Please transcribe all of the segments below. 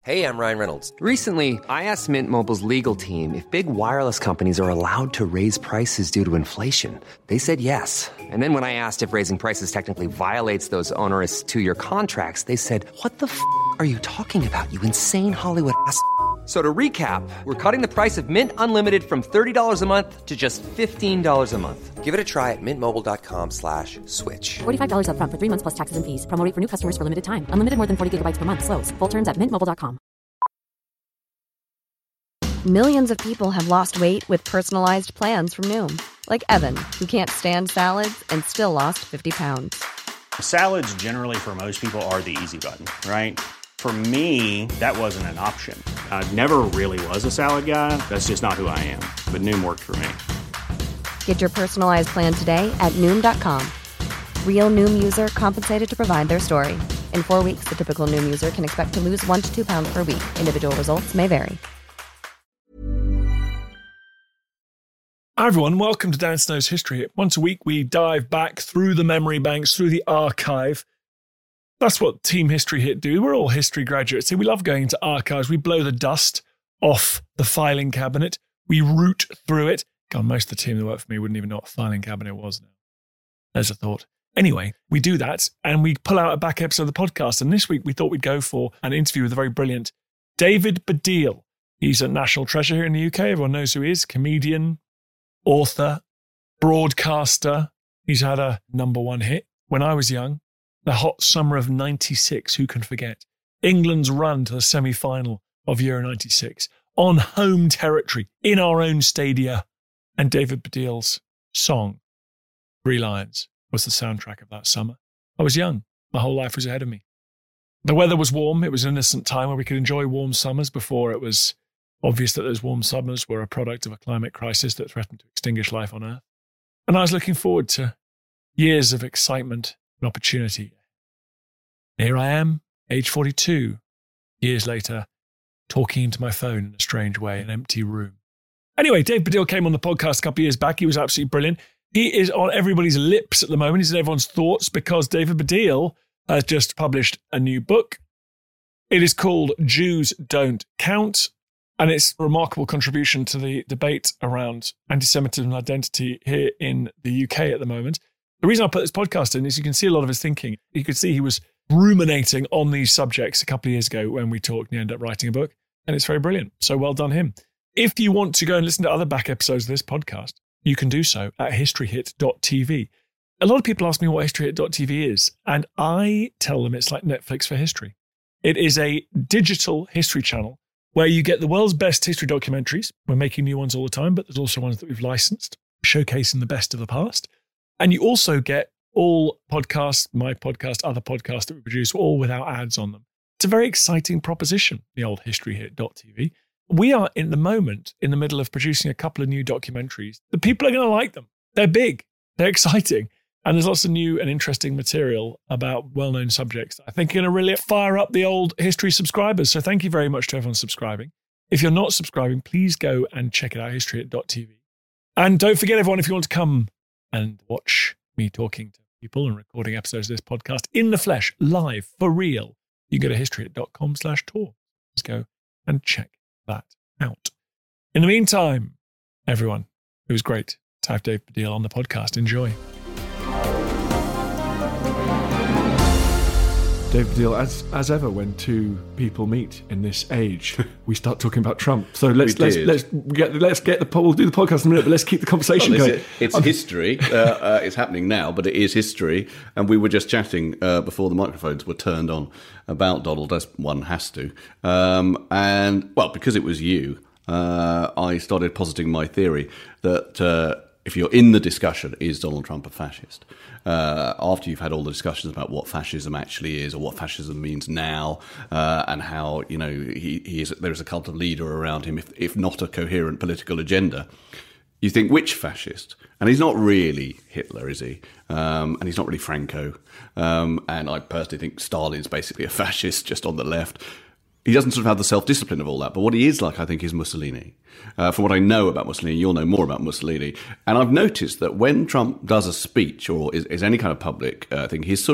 Hey, I'm Ryan Reynolds. Recently, I asked Mint Mobile's legal team if big wireless companies are allowed to raise prices due to inflation. They said yes. And then when I asked if raising prices technically violates those onerous two-year contracts, they said, "What the f*** are you talking about, you insane Hollywood ass?" So to recap, we're cutting the price of Mint Unlimited from $30 a month to just $15 a month. Give it a try at mintmobile.com/switch. $45 up front for 3 months plus taxes and fees. Promo rate for new customers for limited time. Unlimited more than 40 gigabytes per month. Slows full terms at mintmobile.com. Millions of people have lost weight with personalized plans from Noom. Like Evan, who can't stand salads and still lost 50 pounds. Salads generally for most people are the easy button, right? For me, that wasn't an option. I never really was a salad guy. That's just not who I am. But Noom worked for me. Get your personalized plan today at Noom.com. Real Noom user compensated to provide their story. In 4 weeks, the typical Noom user can expect to lose 1 to 2 pounds per week. Individual results may vary. Hi everyone, welcome to Dan Snow's History Hit. Once a week we dive back through the memory banks, through the archive. That's what Team History Hit do. We're all history graduates. See, we love going into archives. We blow the dust off the filing cabinet. We root through it. God, most of the team that worked for me wouldn't even know what a filing cabinet was now. There's a thought. Anyway, we do that and we pull out a back episode of the podcast. And this week we thought we'd go for an interview with the very brilliant David Baddiel. He's a national treasure here in the UK. Everyone knows who he is. Comedian, author, broadcaster. He's had a #1 hit. When I was young, the hot summer of 96, who can forget? England's run to the semi-final of Euro 96 on home territory, in our own stadia. And David Baddiel's song, 3 Lions, was the soundtrack of that summer. I was young. My whole life was ahead of me. The weather was warm. It was an innocent time where we could enjoy warm summers before it was obvious that those warm summers were a product of a climate crisis that threatened to extinguish life on Earth. And I was looking forward to years of excitement and opportunity. Here I am, age 42, years later, talking into my phone in a strange way, an empty room. Anyway, Dave Baddiel came on the podcast a couple of years back. He was absolutely brilliant. He is on everybody's lips at the moment. He's in everyone's thoughts because David Baddiel has just published a new book. It is called Jews Don't Count, and it's a remarkable contribution to the debate around anti-Semitism and identity here in the UK at the moment. The reason I put this podcast in is you can see a lot of his thinking. You could see he was ruminating on these subjects a couple of years ago when we talked and he ended up writing a book. And it's very brilliant. So well done him. If you want to go and listen to other back episodes of this podcast, you can do so at historyhit.tv. A lot of people ask me what historyhit.tv is, and I tell them it's like Netflix for history. It is a digital history channel where you get the world's best history documentaries. We're making new ones all the time, but there's also ones that we've licensed, showcasing the best of the past. And you also get all podcasts, my podcast, other podcasts that we produce, all without ads on them. It's a very exciting proposition, the old historyhit.tv. We are, in the moment, in the middle of producing a couple of new documentaries. The people are going to like them. They're big. They're exciting. And there's lots of new and interesting material about well-known subjects that I think are going to really fire up the old history subscribers. So thank you very much to everyone subscribing. If you're not subscribing, please go and check it out, historyhit.tv. And don't forget, everyone, if you want to come and watch me talking to people and recording episodes of this podcast in the flesh, live, for real, you can go to historyhit.com/tour. Please go and check that out. In the meantime, everyone, it was great to have Dave Baddiel on the podcast. Enjoy. Dave Baddiel, as ever, when two people meet in this age, we start talking about Trump. So let's get the we'll do the podcast in a minute, but let's keep the conversation going. It's history. It's happening now, but it is history. And we were just chatting before the microphones were turned on about Donald, as one has to. And well, because it was you, I started positing my theory that if you're in the discussion, is Donald Trump a fascist? After you've had all the discussions about what fascism actually is, or what fascism means now, and how there is a cult of leader around him, if not a coherent political agenda, you think, which fascist? And he's not really Hitler, is he? And he's not really Franco. And I personally think Stalin's basically a fascist, just on the left. He doesn't sort of have the self-discipline of all that. But what he is like, I think, is Mussolini. From what I know about Mussolini, you'll know more about Mussolini. And I've noticed that when Trump does a speech or is any kind of public thing, his sort of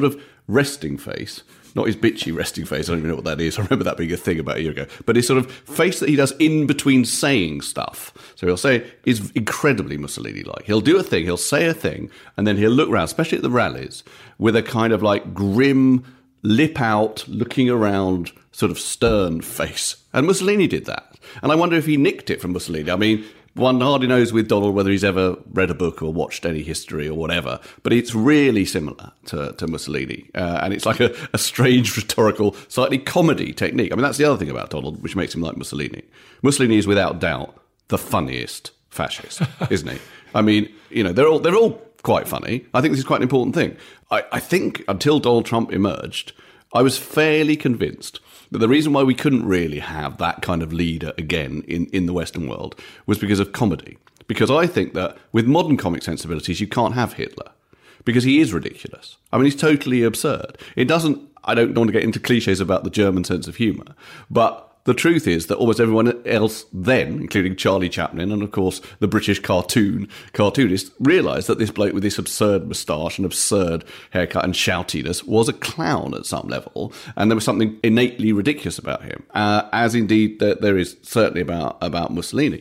resting face, not his bitchy resting face, I don't even know what that is. I remember that being a thing about a year ago. But his sort of face that he does in between saying stuff. So he'll say, is incredibly Mussolini-like. He'll do a thing, he'll say a thing, and then he'll look around, especially at the rallies, with a kind of like grim, lip out, looking around, sort of stern face. And Mussolini did that. And I wonder if he nicked it from Mussolini. I mean, one hardly knows with Donald whether he's ever read a book or watched any history or whatever, but it's really similar to Mussolini. And it's like a strange rhetorical, slightly comedy technique. I mean, that's the other thing about Donald, which makes him like Mussolini. Mussolini is without doubt the funniest fascist, isn't he? I mean, you know, they're all quite funny. I think this is quite an important thing. I think until Donald Trump emerged, I was fairly convinced that the reason why we couldn't really have that kind of leader again in the Western world was because of comedy. Because I think that with modern comic sensibilities, you can't have Hitler. Because he is ridiculous. I mean, he's totally absurd. I don't want to get into cliches about the German sense of humour, but the truth is that almost everyone else then, including Charlie Chaplin and, of course, the British cartoonist, realised that this bloke with this absurd moustache and absurd haircut and shoutiness was a clown at some level, and there was something innately ridiculous about him, as indeed there is certainly about Mussolini.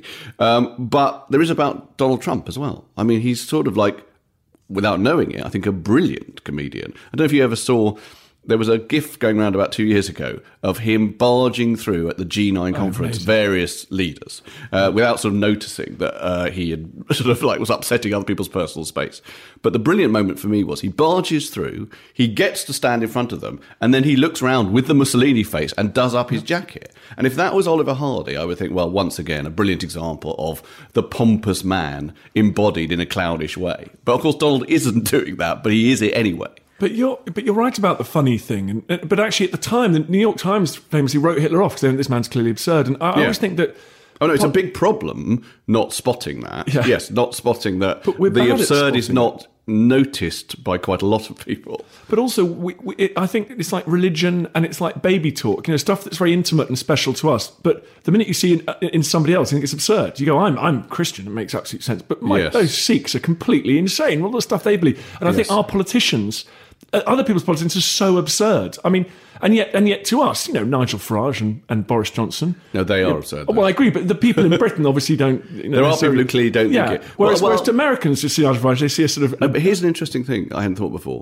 But there is about Donald Trump as well. I mean, he's sort of like, without knowing it, I think a brilliant comedian. I don't know if you ever saw... There was a GIF going around about 2 years ago of him barging through at the G9 conference various leaders without sort of noticing that he had sort of like was upsetting other people's personal space. But the brilliant moment for me was he barges through, he gets to stand in front of them, and then he looks around with the Mussolini face and does up his jacket. And if that was Oliver Hardy, I would think, well, once again, a brilliant example of the pompous man embodied in a clownish way. But of course, Donald isn't doing that, but he is it anyway. But you're right about the funny thing. But actually, at the time, the New York Times famously wrote Hitler off because they went, this man's clearly absurd. And I always think that... Oh, no, it's a big problem not spotting that. Yeah. Yes, not spotting that the absurd is not noticed by quite a lot of people. But also, I think it's like religion and it's like baby talk, stuff that's very intimate and special to us. But the minute you see in somebody else, you think it's absurd. You go, I'm Christian, it makes absolute sense. But those Sikhs are completely insane, all the stuff they believe. And I think our politicians... other people's politics are so absurd. I mean, and yet to us, Nigel Farage and Boris Johnson. No, they are absurd. Well, I agree, but the people in Britain obviously don't. There are people who clearly don't think it. Whereas to Americans, to see Nigel Farage, they see a sort of. No, but here's an interesting thing I hadn't thought before.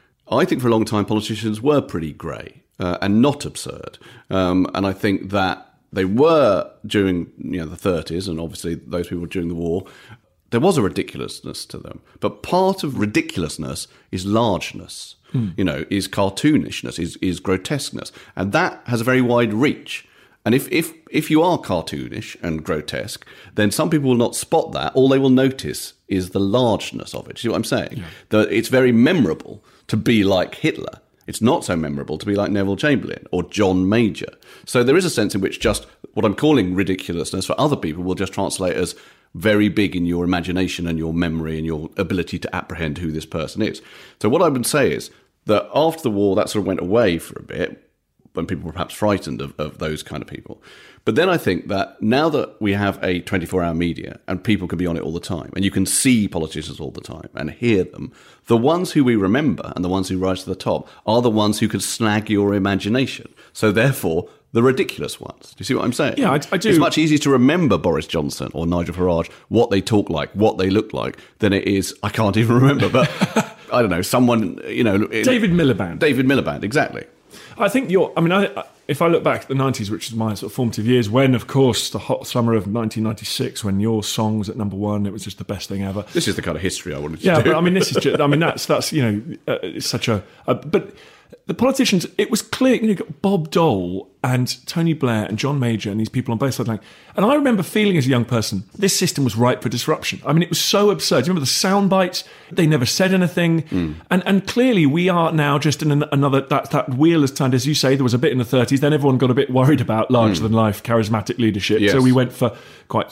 I think for a long time politicians were pretty grey and not absurd, and I think that they were during the 30s, and obviously those people during the war. There was a ridiculousness to them. But part of ridiculousness is largeness, is cartoonishness, is grotesqueness. And that has a very wide reach. And if you are cartoonish and grotesque, then some people will not spot that. All they will notice is the largeness of it. Do you see what I'm saying? Yeah. That it's very memorable to be like Hitler. It's not so memorable to be like Neville Chamberlain or John Major. So there is a sense in which just what I'm calling ridiculousness for other people will just translate as very big in your imagination and your memory and your ability to apprehend who this person is. So what I would say is that after the war, that sort of went away for a bit when people were perhaps frightened of those kind of people. But then I think that now that we have a 24-hour media and people can be on it all the time and you can see politicians all the time and hear them, the ones who we remember and the ones who rise to the top are the ones who can snag your imagination. So therefore, the ridiculous ones. Do you see what I'm saying? Yeah, I do. It's much easier to remember Boris Johnson or Nigel Farage, what they talk like, what they look like, than it is, I can't even remember, but I don't know, someone, David Miliband. David Miliband, exactly. I think if I look back at the 90s, which is my sort of formative years, when, of course, the hot summer of 1996, when your song was at number one, it was just the best thing ever. This is the kind of history I wanted to do. Yeah, but I mean, this is just, that's it's such a but the politicians, it was clear, you got Bob Dole and Tony Blair and John Major and these people on both sides of the line. And I remember feeling as a young person, this system was ripe for disruption. I mean, it was so absurd. You remember the sound bites? They never said anything. And clearly we are now just in another, that wheel has turned, as you say, there was a bit in the 30s, then everyone got a bit worried about larger-than-life charismatic leadership. Yes. So we went for quite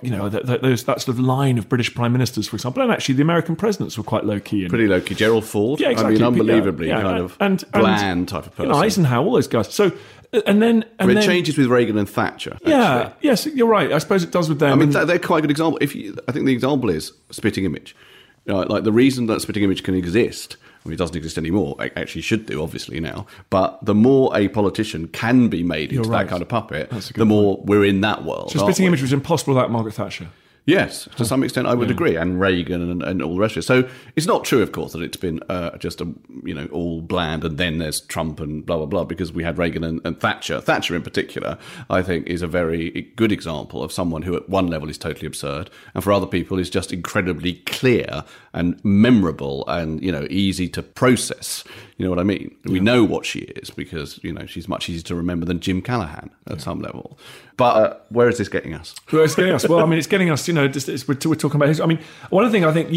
that sort of line of British prime ministers, for example. And actually the American presidents were quite low-key. Pretty low-key. Gerald Ford. Yeah, exactly. I mean, unbelievably bland type of person. Eisenhower, all those guys. So... And then it changes with Reagan and Thatcher. Actually. Yeah, yes, you're right. I suppose it does with them. I mean, they're quite a good example. I think the example is Spitting Image. Like the reason that Spitting Image can exist I mean, it doesn't exist anymore. It actually should do, obviously, now. But the more a politician can be made into that kind of puppet, the more we're in that world. So spitting image was impossible without Margaret Thatcher. Yes, to some extent, I would agree, and Reagan and all the rest of it. So it's not true, of course, that it's been just all bland, and then there's Trump and blah blah blah, because we had Reagan and Thatcher. Thatcher, in particular, I think, is a very good example of someone who, at one level, is totally absurd, and for other people, is just incredibly clear and memorable and easy to process. You know what I mean? Yeah. We know what she is because she's much easier to remember than Jim Callaghan at some level. But where is this getting us? Where is it getting us? Well, I mean, it's getting us. We're talking about history. I mean, one thing I think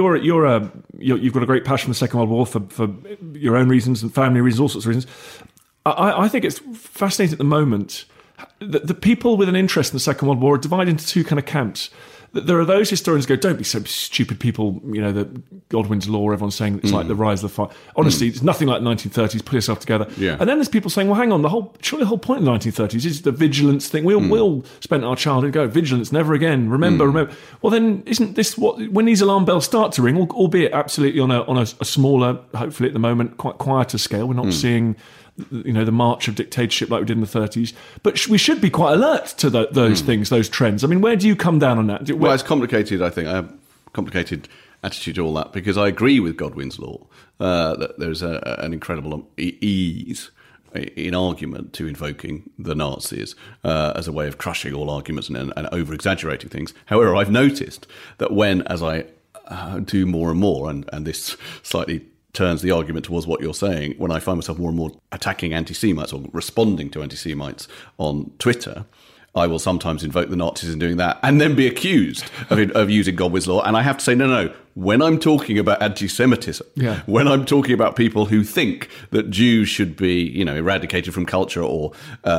you've got a great passion for the Second World War for your own reasons and family reasons, all sorts of reasons. I think it's fascinating at the moment that the people with an interest in the Second World War are divided into two kind of camps. There are those historians who go, don't be so stupid, people, that Godwin's Law, everyone's saying it's like the rise of the fire. Honestly, it's nothing like the 1930s, pull yourself together. Yeah. And then there's people saying, well, hang on, surely the whole point of the 1930s is the vigilance thing. We all spent our childhood going, vigilance, never again, remember. Well, then isn't this when these alarm bells start to ring, albeit absolutely on a smaller, hopefully at the moment, quite quieter scale, we're not seeing the march of dictatorship like we did in the 30s. But we should be quite alert to those things, those trends. I mean, where do you come down on that? Well, it's complicated, I think. I have a complicated attitude to all that because I agree with Godwin's Law that there's an incredible ease in argument to invoking the Nazis as a way of crushing all arguments and over-exaggerating things. However, I've noticed that as I do more and more, and this slightly turns the argument towards what you're saying, when I find myself more and more attacking anti-Semites or responding to anti-Semites on Twitter, I will sometimes invoke the Nazis in doing that and then be accused of using Godwin's Law. And I have to say, no. When I'm talking about anti-Semitism, when I'm talking about people who think that Jews should be, eradicated from culture or,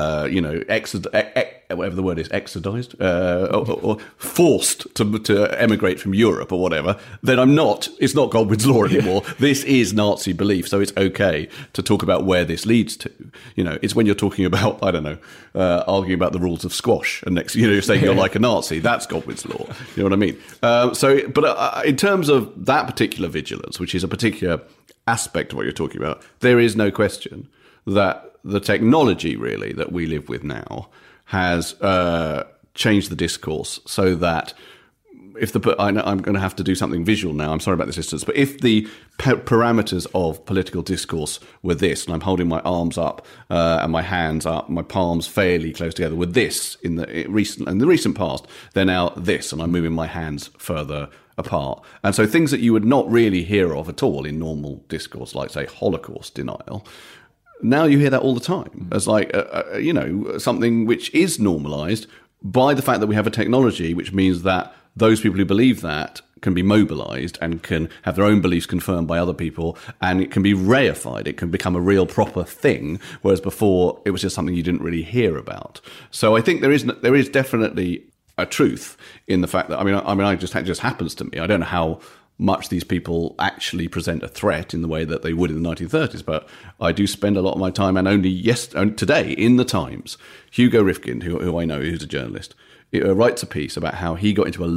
whatever the word is, exodized, or forced to emigrate from Europe or whatever, then it's not Godwin's Law anymore. This is Nazi belief. So it's okay to talk about where this leads to. It's when you're talking about, I don't know, arguing about the rules of squash and next, you're saying you're like a Nazi. That's Godwin's Law. You know what I mean? But in terms of that particular vigilance, which is a particular aspect of what you're talking about, there is no question that the technology really that we live with now has changed the discourse so that I'm going to have to do something visual now. I'm sorry about this distance, but if the parameters of political discourse were this, and I'm holding my arms up and my hands up, my palms fairly close together, with this in the recent past, they're now this, and I'm moving my hands further apart. And so things that you would not really hear of at all in normal discourse, like, say, Holocaust denial, now you hear that all the time as like, something which is normalised by the fact that we have a technology which means that those people who believe that can be mobilised and can have their own beliefs confirmed by other people, and it can be reified. It can become a real proper thing, whereas before it was just something you didn't really hear about. So I think there is definitely a truth in the fact that it just happens to me. I don't know how much these people actually present a threat in the way that they would in the 1930s, but I do spend a lot of my time, and only today in the Times, Hugo Rifkin, who I know, who's a journalist, writes a piece about how he got into a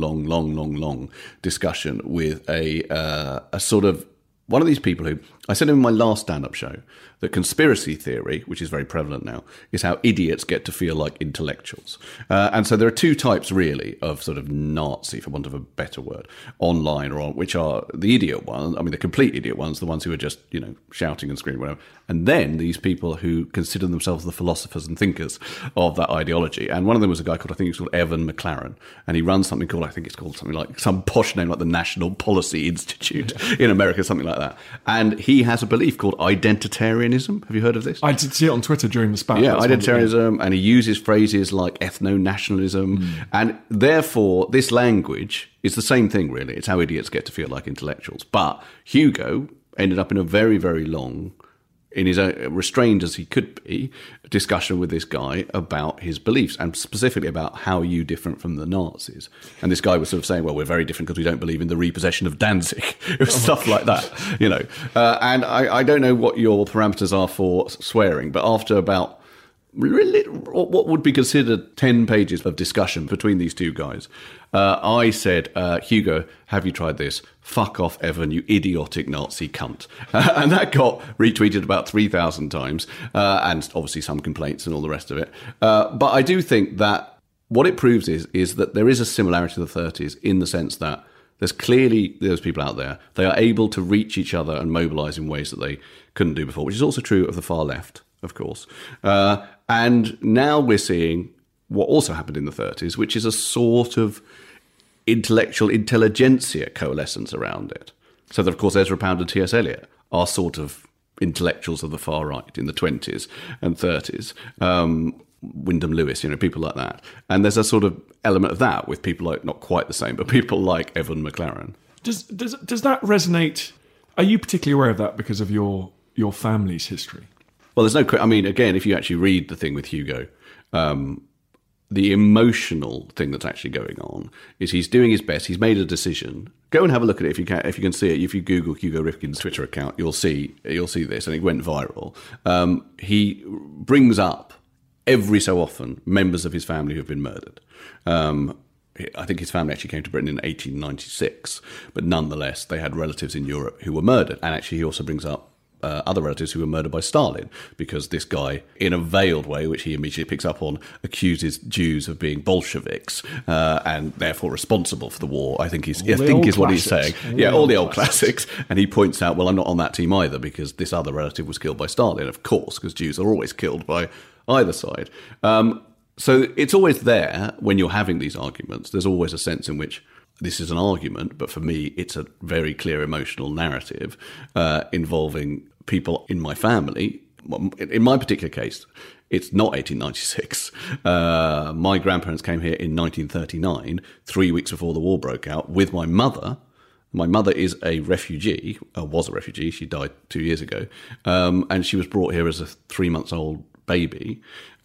long discussion with a sort of one of these people who, I said in my last stand-up show, that conspiracy theory, which is very prevalent now, is how idiots get to feel like intellectuals. And so there are two types, really, of sort of Nazi, for want of a better word, online or on, which are the idiot ones, the complete idiot ones, the ones who are just, shouting and screaming, whatever. And then these people who consider themselves the philosophers and thinkers of that ideology. And one of them was a guy called, I think he's called Evan McLaren. And he runs something called, I think it's called something like, some posh name like the National Policy Institute in America, something like that. And he has a belief called identitarianism. Have you heard of this? I did see it on Twitter during the spat. Yeah, identitarianism, and he uses phrases like ethno-nationalism. And therefore, this language is the same thing, really. It's how idiots get to feel like intellectuals. But Hugo ended up in a very, very long, in his restrained as he could be, discussion with this guy about his beliefs, and specifically about how are you different from the Nazis. And this guy was sort of saying, well, we're very different because we don't believe in the repossession of Danzig. It was stuff like that, And I don't know what your parameters are for swearing, but after about what would be considered 10 pages of discussion between these two guys. I said, Hugo, have you tried this? Fuck off, Evan, you idiotic Nazi cunt. And that got retweeted about 3,000 times, and obviously some complaints and all the rest of it. But I do think that what it proves is that there is a similarity to the 30s in the sense that there's clearly those people out there. They are able to reach each other and mobilise in ways that they couldn't do before, which is also true of the far left, of course. And now we're seeing what also happened in the 30s, which is a sort of intellectual intelligentsia coalescence around it. So that, of course, Ezra Pound and T.S. Eliot are sort of intellectuals of the far right in the 20s and 30s. Wyndham Lewis, people like that. And there's a sort of element of that with people like, not quite the same, but people like Evan McLaren. Does that resonate? Are you particularly aware of that because of your family's history? Well, there's no... I mean, again, if you actually read the thing with Hugo, the emotional thing that's actually going on is he's doing his best. He's made a decision. Go and have a look at it if you can. If you can see it, if you Google Hugo Rifkin's Twitter account, you'll see this, and it went viral. He brings up every so often members of his family who've been murdered. I think his family actually came to Britain in 1896, but nonetheless, they had relatives in Europe who were murdered. And actually, he also brings up other relatives who were murdered by Stalin, because this guy, in a veiled way, which he immediately picks up on, accuses Jews of being Bolsheviks and therefore responsible for the war. I think is what he's saying. All the old classics. And he points out, well, I'm not on that team either, because this other relative was killed by Stalin, of course, because Jews are always killed by either side. So it's always there when you're having these arguments. There's always a sense in which this is an argument, but for me, it's a very clear emotional narrative involving people in my family. In my particular case, it's not 1896. My grandparents came here in 1939, 3 weeks before the war broke out, with my mother. My mother is a refugee, was a refugee. She died 2 years ago. And she was brought here as a 3-month-old baby.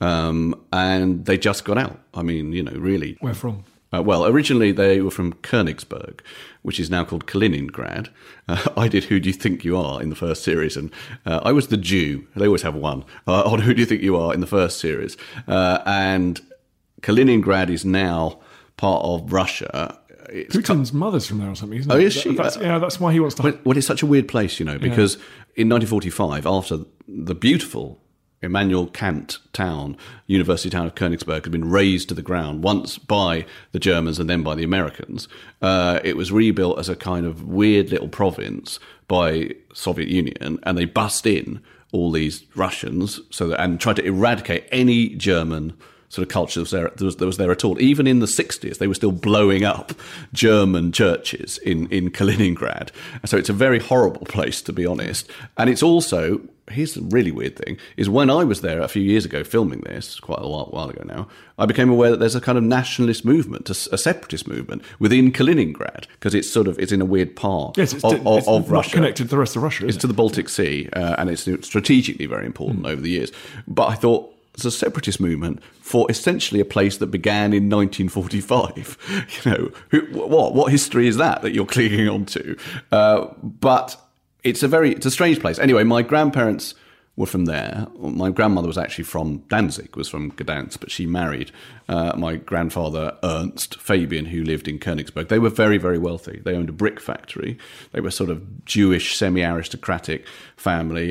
And they just got out. I mean, really. Where from? Well, originally they were from Königsberg, which is now called Kaliningrad. I did Who Do You Think You Are in the first series, and I was the Jew. They always have one on Who Do You Think You Are in the first series. And Kaliningrad is now part of Russia. Putin's mother's from there or something, isn't it? Oh, is she? That's why he wants to... Well, it's such a weird place, because in 1945, after the beautiful Immanuel Kant town, university town of Königsberg, had been razed to the ground, once by the Germans and then by the Americans. It was rebuilt as a kind of weird little province by Soviet Union, and they bust in all these Russians and tried to eradicate any German sort of culture that was there at all. Even in the 60s, they were still blowing up German churches in Kaliningrad. So it's a very horrible place, to be honest. And it's also... Here's the really weird thing, is when I was there a few years ago filming this, quite a while ago now, I became aware that there's a kind of nationalist movement, a separatist movement within Kaliningrad, because it's in a weird part it's of Russia. Not connected to the rest of Russia, It's to the Baltic Sea, and it's strategically very important over the years. But I thought, it's a separatist movement for essentially a place that began in 1945. What history is that you're clinging on to? But... It's a strange place. Anyway, my grandparents were from there. My grandmother was actually from Danzig, was from Gdansk, but she married my grandfather, Ernst Fabian, who lived in Königsberg. They were very, very wealthy. They owned a brick factory. They were sort of Jewish, semi-aristocratic family.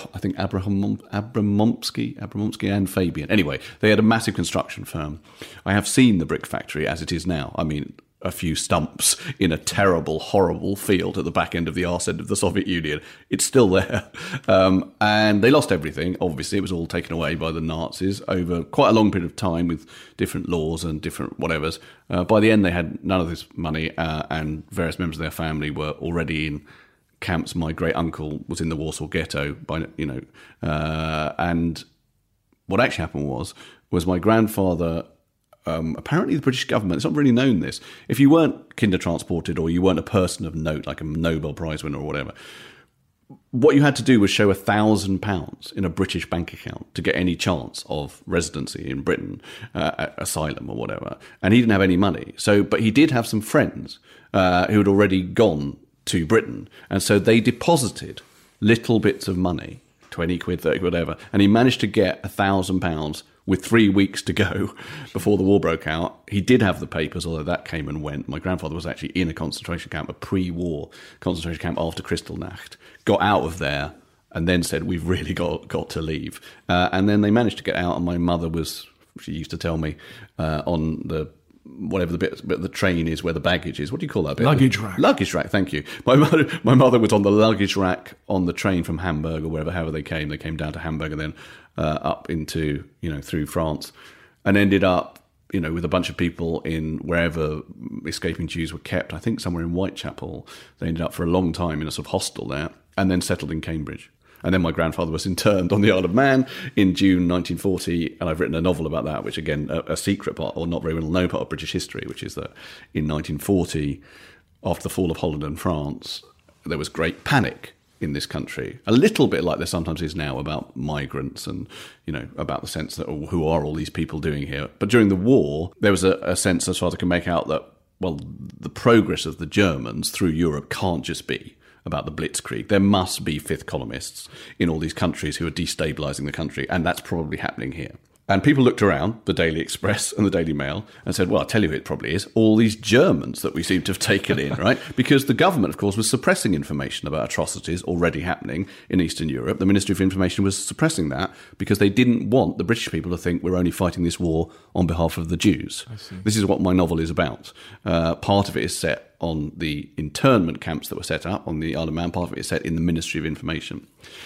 Abramomsky and Fabian. Anyway, they had a massive construction firm. I have seen the brick factory as it is now. I mean... a few stumps in a terrible, horrible field at the back end of the arse end of the Soviet Union. It's still there. And they lost everything. Obviously, it was all taken away by the Nazis over quite a long period of time with different laws and different whatevers. By the end, they had none of this money, and various members of their family were already in camps. My great-uncle was in the Warsaw Ghetto, and what actually happened was my grandfather... apparently the British government, it's not really known this, if you weren't kinder-transported or you weren't a person of note, like a Nobel Prize winner or whatever, what you had to do was show £1,000 in a British bank account to get any chance of residency in Britain, asylum or whatever. And he didn't have any money. But he did have some friends who had already gone to Britain. And so they deposited little bits of money 20 quid, 30 quid, whatever. And he managed to get £1,000 with 3 weeks to go before the war broke out. He did have the papers, although that came and went. My grandfather was actually in a concentration camp, a pre-war concentration camp after Kristallnacht, got out of there and then said, we've really got to leave. And then they managed to get out, and my mother was, she used to tell me, on the whatever the bit of the train is where the baggage is. What do you call that bit? Luggage rack. Luggage rack, thank you. My mother was on the luggage rack on the train from Hamburg or however they came. They came down to Hamburg and then up into, through France, and ended up, with a bunch of people in wherever escaping Jews were kept. I think somewhere in Whitechapel. They ended up for a long time in a sort of hostel there, and then settled in Cambridge. And then my grandfather was interned on the Isle of Man in June 1940, and I've written a novel about that, which, again, a secret part, or not very well known part of British history, which is that in 1940, after the fall of Holland and France, there was great panic in this country, a little bit like there sometimes is now about migrants and, about the sense that, who are all these people doing here? But during the war, there was a sense, as far as I can make out, that, well, the progress of the Germans through Europe can't just be about the Blitzkrieg. There must be fifth columnists in all these countries who are destabilising the country, and that's probably happening here. And people looked around, the Daily Express and the Daily Mail, and said, well, I'll tell you who it probably is, all these Germans that we seem to have taken in, right? Because the government, of course, was suppressing information about atrocities already happening in Eastern Europe. The Ministry of Information was suppressing that because they didn't want the British people to think we're only fighting this war on behalf of the Jews. This is what my novel is about. Part of it is set on the internment camps that were set up on the Isle of Man. Part of it is set in the Ministry of Information.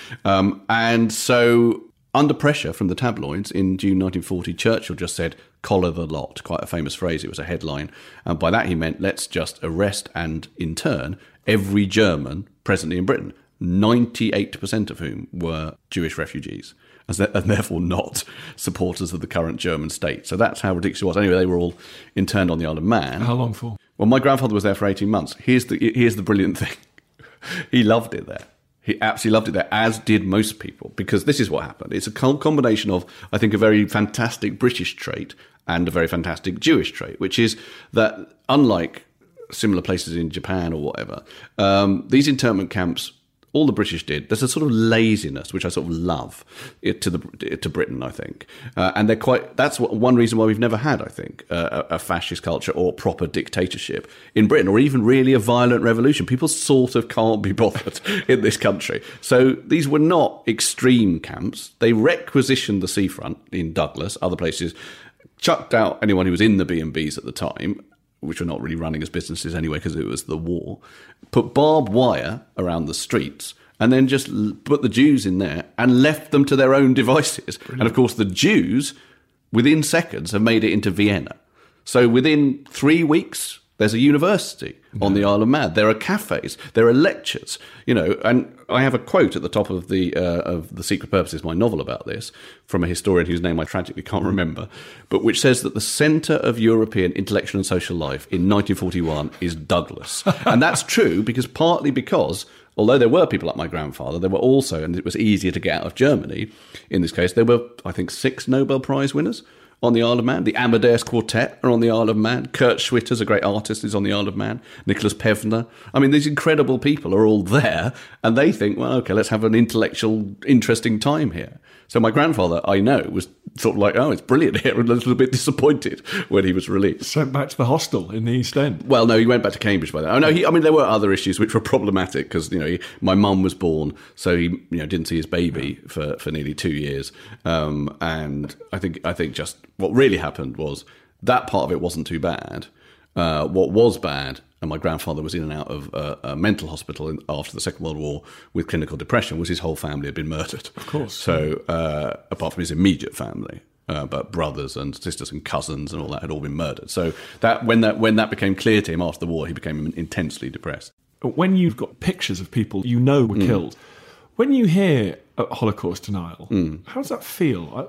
And so, under pressure from the tabloids in June 1940, Churchill just said, collar the lot, quite a famous phrase. It was a headline. And by that he meant, let's just arrest and intern every German presently in Britain, 98% of whom were Jewish refugees, and therefore not supporters of the current German state. So that's how ridiculous it was. Anyway, they were all interned on the Isle of Man. How long for? Well, my grandfather was there for 18 months. Here's the brilliant thing. He loved it there. He absolutely loved it there, as did most people, because this is what happened. It's a combination of, I think, a very fantastic British trait and a very fantastic Jewish trait, which is that, unlike similar places in Japan or whatever, these internment camps, all the British did, there's a sort of laziness, which I sort of love, to Britain, I think. And that's one reason why we've never had, I think, a fascist culture or proper dictatorship in Britain, or even really a violent revolution. People sort of can't be bothered in this country. So these were not extreme camps. They requisitioned the seafront in Douglas, other places, chucked out anyone who was in the B&Bs at the time, which were not really running as businesses anyway because it was the war, put barbed wire around the streets, and then just put the Jews in there and left them to their own devices. Brilliant. And of course the Jews, within seconds, have made it into Vienna. So within 3 weeks, there's a university on the Isle of Man. There are cafes, there are lectures, and I have a quote at the top of the Secret Purposes, my novel, about this, from a historian whose name I tragically can't remember, but which says that the centre of European intellectual and social life in 1941 is Douglas. And that's true partly because although there were people like my grandfather, there were also, and it was easier to get out of Germany, in this case, there were, I think, 6 Nobel Prize winners on the Isle of Man. The Amadeus Quartet are on the Isle of Man. Kurt Schwitter's a great artist, is on the Isle of Man. Nicholas Pevner. I mean, these incredible people are all there, and they think, well, okay, let's have an intellectual, interesting time here. So my grandfather, I know, was sort of like, oh, it's brilliant here, and a little bit disappointed when he was released. Sent back to the hostel in the East End. Well, no, he went back to Cambridge by then. Oh, no, there were other issues which were problematic because, my mum was born, so he, didn't see his baby for nearly 2 years. And I think just what really happened was that part of it wasn't too bad. What was bad, and my grandfather was in and out of a mental hospital after the Second World War with clinical depression, was his whole family had been murdered. Of course. So apart from his immediate family, but brothers and sisters and cousins and all that had all been murdered. So that when that became clear to him after the war, he became intensely depressed. When you've got pictures of people were killed, when you hear Holocaust denial, how does that feel?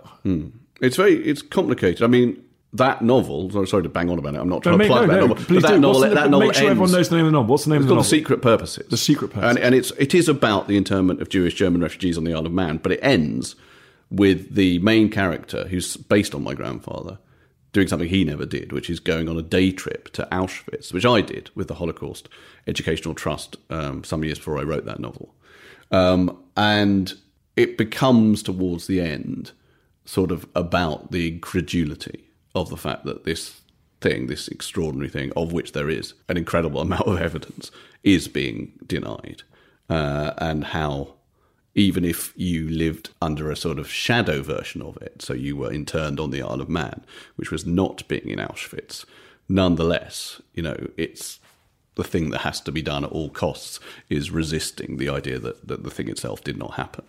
It's complicated. I mean, that novel, sorry to bang on about it, I'm not trying to plug that novel. Please but that novel, make sure ends, everyone knows the name of the novel. What's the name of the novel? It's called The Secret Purposes. The Secret Purposes. And it is about the internment of Jewish German refugees on the Isle of Man, but it ends with the main character, who's based on my grandfather, doing something he never did, which is going on a day trip to Auschwitz, which I did with the Holocaust Educational Trust some years before I wrote that novel. And it becomes towards the end sort of about the incredulity of the fact that this thing, this extraordinary thing, of which there is an incredible amount of evidence, is being denied. And how, even if you lived under a sort of shadow version of it, so you were interned on the Isle of Man, which was not being in Auschwitz, nonetheless, it's the thing that has to be done at all costs is resisting the idea that the thing itself did not happen.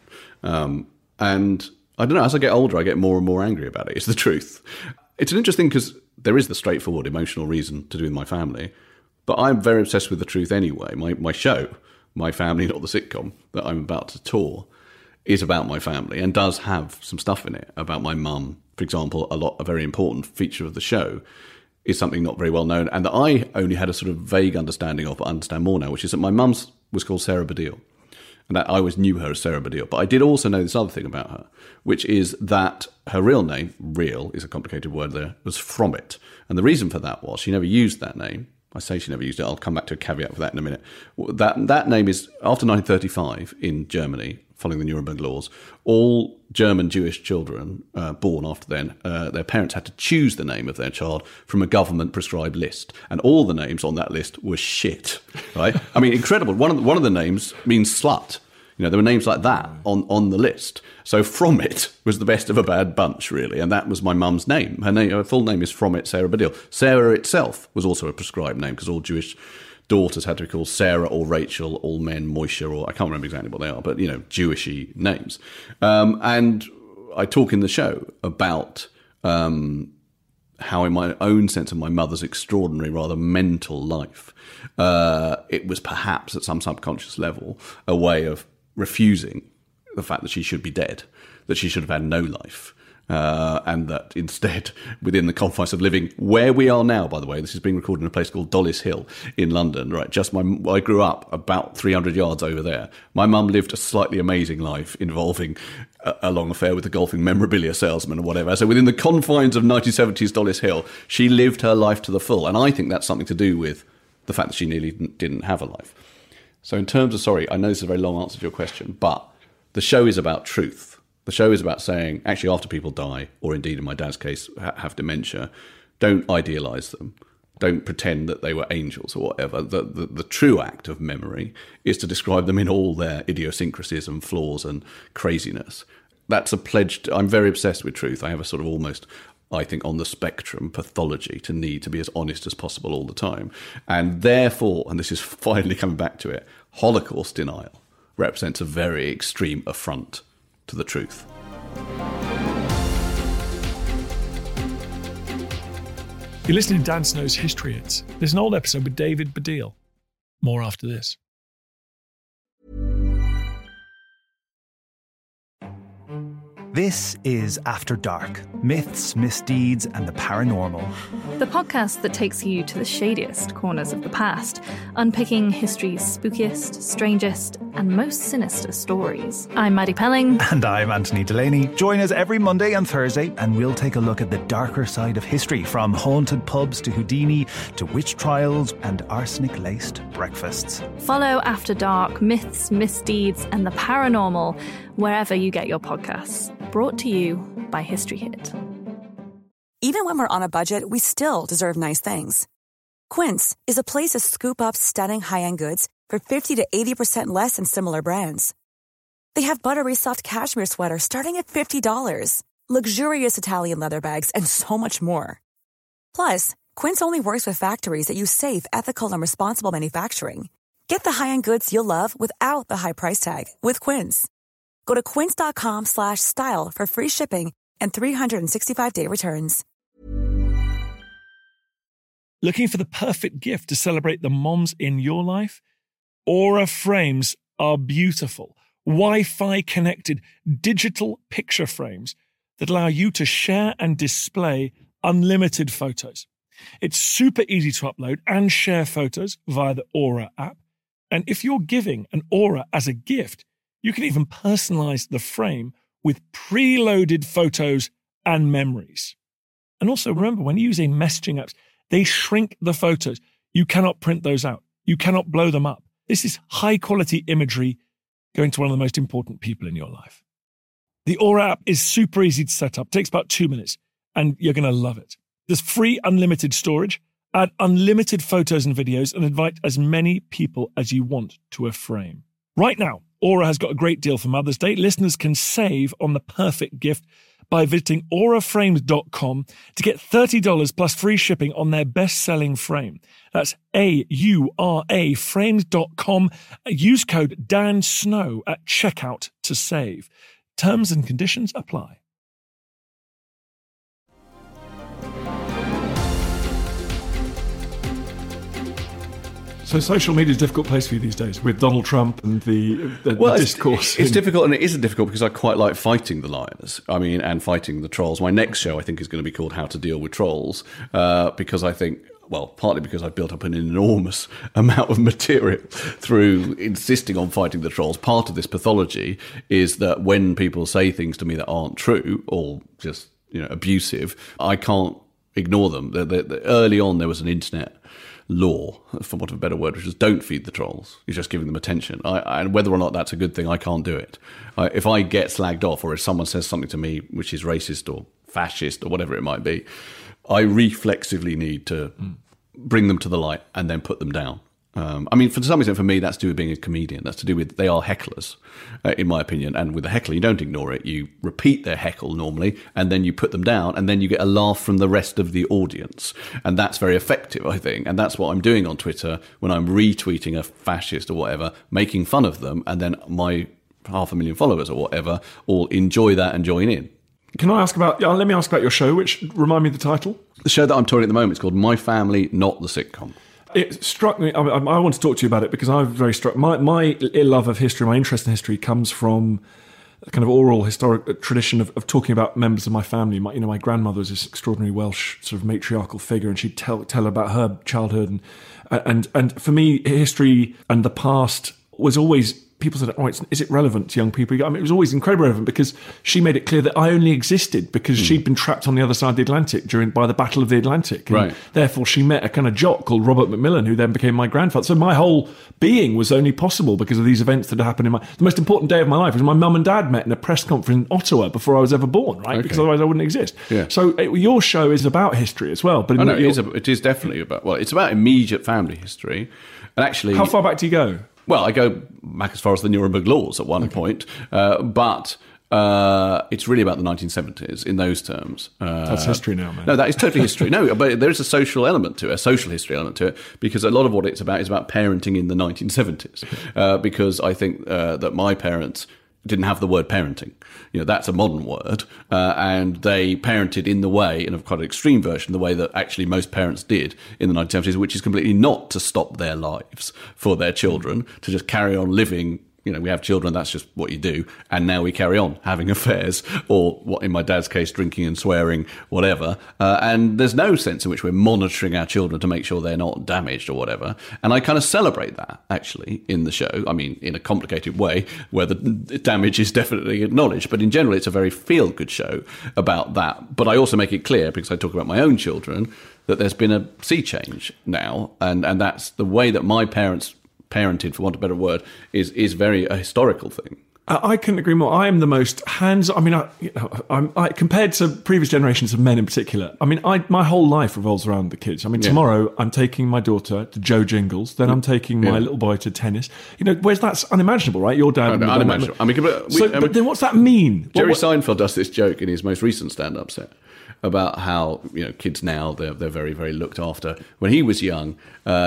And I don't know, as I get older, I get more and more angry about it. It's the truth. It's an interesting, because there is the straightforward emotional reason to do with my family, but I'm very obsessed with the truth anyway. My show, My Family, Not the Sitcom, that I'm about to tour, is about my family and does have some stuff in it about my mum. For example, a very important feature of the show is something not very well known and that I only had a sort of vague understanding of, but understand more now, which is that my mum's was called Sarah Baddiel. And that I always knew her as Sarah Baddiel. But I did also know this other thing about her, which is that her real name, real is a complicated word there, was Frommet. And the reason for that was she never used that name. I say she never used it. I'll come back to a caveat for that in a minute. That name is, after 1935 in Germany, following the Nuremberg laws, all German Jewish children born after then, their parents had to choose the name of their child from a government-prescribed list. And all the names on that list were shit, right? I mean, incredible. One of the names means slut. There were names like that on the list. So Frommet was the best of a bad bunch, really, and that was my mum's name. Her full name is Frommet Sarah Baddiel. Sarah itself was also a prescribed name, because all Jewish daughters had to be called Sarah or Rachel, all men Moishe, or I can't remember exactly what they are, but, Jewishy names. And I talk in the show about how in my own sense of my mother's extraordinary, rather mental life, it was perhaps at some subconscious level a way of refusing the fact that she should be dead, that she should have had no life, and that instead, within the confines of living where we are now, by the way, this is being recorded in a place called Dollis Hill in London, right? I grew up about 300 yards over there. My mum lived a slightly amazing life involving a long affair with a golfing memorabilia salesman or whatever. So within the confines of 1970s Dollis Hill, she lived her life to the full. And I think that's something to do with the fact that she nearly didn't have a life. So in terms of, sorry, I know this is a very long answer to your question, but the show is about truth. The show is about saying, actually, after people die, or indeed in my dad's case, have dementia, don't idealise them. Don't pretend that they were angels or whatever. The true act of memory is to describe them in all their idiosyncrasies and flaws and craziness. That's a pledge. I'm very obsessed with truth. I have a sort of almost, I think, on the spectrum pathology to need to be as honest as possible all the time. And therefore, and this is finally coming back to it, Holocaust denial represents a very extreme affront to the truth. You're listening to Dan Snow's History Hits. There's an old episode with David Baddiel. More after this. This is After Dark, myths, misdeeds, and the paranormal. The podcast that takes you to the shadiest corners of the past, unpicking history's spookiest, strangest, and most sinister stories. I'm Maddie Pelling. And I'm Anthony Delaney. Join us every Monday and Thursday, and we'll take a look at the darker side of history, from haunted pubs to Houdini, to witch trials and arsenic-laced breakfasts. Follow After Dark, myths, misdeeds, and the paranormal wherever you get your podcasts. Brought to you by History Hit. Even when we're on a budget, we still deserve nice things. Quince is a place to scoop up stunning high-end goods for 50 to 80% less than similar brands. They have buttery soft cashmere sweaters starting at $50, luxurious Italian leather bags, and so much more. Plus, Quince only works with factories that use safe, ethical, and responsible manufacturing. Get the high-end goods you'll love without the high price tag with Quince. Go to quince.com/style for free shipping and 365-day returns. Looking for the perfect gift to celebrate the moms in your life? Aura frames are beautiful, Wi-Fi connected digital picture frames that allow you to share and display unlimited photos. It's super easy to upload and share photos via the Aura app. And if you're giving an Aura as a gift, you can even personalize the frame with preloaded photos and memories. And also remember, when you're using messaging apps, they shrink the photos. You cannot print those out. You cannot blow them up. This is high quality imagery going to one of the most important people in your life. The Aura app is super easy to set up, takes about 2 minutes, and you're going to love it. There's free unlimited storage, add unlimited photos and videos, and invite as many people as you want to a frame. Right now, Aura has got a great deal for Mother's Day. Listeners can save on the perfect gift by visiting auraframes.com to get $30 plus free shipping on their best-selling frame. That's AURA frames.com. Use code DANSNOW at checkout to save. Terms and conditions apply. So social media is a difficult place for you these days with Donald Trump and the discourse. It's difficult, and it isn't difficult because I quite like fighting the liars. I mean, and fighting the trolls. My next show, I think, is going to be called How to Deal with Trolls, because I think, well, partly because I've built up an enormous amount of material through insisting on fighting the trolls. Part of this pathology is that when people say things to me that aren't true or just, abusive, I can't ignore them. Early on, there was an internet law, for want of a better word, which is don't feed the trolls. You're just giving them attention. And whether or not that's a good thing, I can't do it. If I get slagged off, or if someone says something to me which is racist or fascist or whatever it might be, I reflexively need to bring them to the light and then put them down. I mean, for some extent, for me, that's to do with being a comedian. That's to do with they are hecklers, in my opinion. And with a heckler, you don't ignore it. You repeat their heckle normally, and then you put them down, and then you get a laugh from the rest of the audience. And that's very effective, I think. And that's what I'm doing on Twitter when I'm retweeting a fascist or whatever, making fun of them, and then my 500,000 followers or whatever all enjoy that and join in. Can I ask about, let me ask about your show, which, remind me of the title? The show that I'm touring at the moment is called My Family, Not the Sitcom. It struck me, I want to talk to you about it because I was very struck. My love of history, my interest in history comes from a kind of oral historic tradition of talking about members of my family. My grandmother was this extraordinary Welsh sort of matriarchal figure, and she'd tell about her childhood. And for me, history and the past was always, people said, is it relevant to young people? I mean, it was always incredibly relevant because she made it clear that I only existed because she'd been trapped on the other side of the Atlantic by the Battle of the Atlantic. And right. Therefore, she met a kind of jock called Robert Macmillan, who then became my grandfather. So my whole being was only possible because of these events that had happened the most important day of my life was my mum and dad met in a press conference in Ottawa before I was ever born, right? Okay. Because otherwise I wouldn't exist. Yeah. So your show is about history as well. But it is definitely about, it's about immediate family history. And actually, how far back do you go? Well, I go back as far as the Nuremberg Laws at one point, but it's really about the 1970s in those terms. That's history now, man. No, that is totally history. No, but there is a social element to it, a social history element to it, because a lot of what it's about is about parenting in the 1970s. Because I think that my parents didn't have the word parenting. That's a modern word. And they parented in the way, in a quite extreme version, the way that actually most parents did in the 1970s, which is completely not to stop their lives for their children, to just carry on living. We have children, that's just what you do. And now we carry on having affairs, or what in my dad's case, drinking and swearing, whatever. And there's no sense in which we're monitoring our children to make sure they're not damaged or whatever. And I kind of celebrate that, actually, in the show. I mean, in a complicated way, where the damage is definitely acknowledged. But in general, it's a very feel-good show about that. But I also make it clear, because I talk about my own children, that there's been a sea change now. And that's the way that my parents parented, for want of a better word, is very a historical thing. I couldn't agree more. I am the most hands-on. I compared to previous generations of men in particular. My whole life revolves around the kids. Tomorrow I'm taking my daughter to Joe Jingles. Then I'm taking my little boy to tennis. Whereas that's unimaginable, right? Your dad. Unimaginable. But then what's that mean? Jerry Seinfeld does this joke in his most recent stand-up set about how kids now they're very, very looked after. When he was young,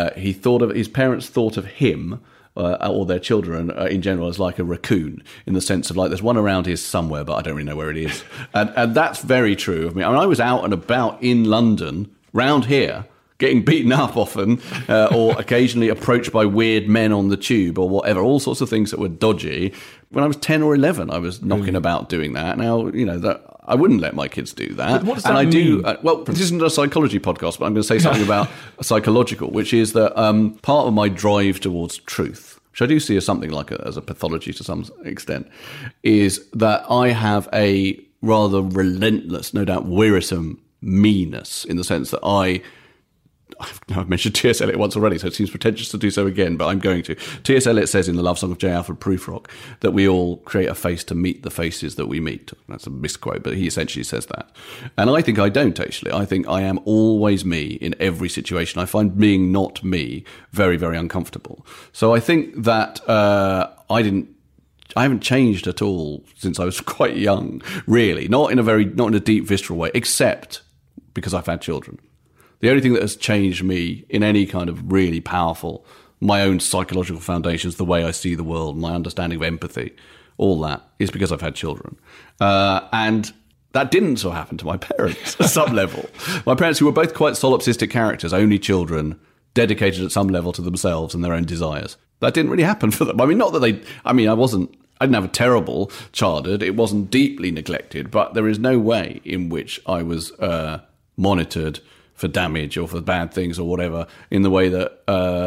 his parents thought of him or their children in general as like a raccoon, in the sense of like there's one around here somewhere, but I don't really know where it is. And that's very true of me. I was out and about in London, round here, getting beaten up often, or occasionally approached by weird men on the tube or whatever, all sorts of things that were dodgy. When I was 10 or 11, I was knocking about doing that. Now, that I wouldn't let my kids do that. But what does that mean? This isn't a psychology podcast, but I'm going to say something about psychological, which is that part of my drive towards truth, which I do see as something like as a pathology to some extent, is that I have a rather relentless, no doubt wearisome meanness, in the sense that I've mentioned T.S. Eliot once already, so it seems pretentious to do so again, but I'm going to. T.S. Eliot says in The Love Song of J. Alfred Prufrock that we all create a face to meet the faces that we meet. That's a misquote, but he essentially says that. And I think I don't, actually. I think I am always me in every situation. I find being not me very, very uncomfortable. So I think that I haven't changed at all since I was quite young, really. Not in a deep, visceral way, except because I've had children. The only thing that has changed me in any kind of really powerful, my own psychological foundations, the way I see the world, my understanding of empathy, all that, is because I've had children. And that didn't so happen to my parents at some level. My parents, who were both quite solipsistic characters, only children, dedicated at some level to themselves and their own desires. That didn't really happen for them. I mean, not that I didn't have a terrible childhood. It wasn't deeply neglected, but there is no way in which I was monitored for damage or for bad things or whatever in the way that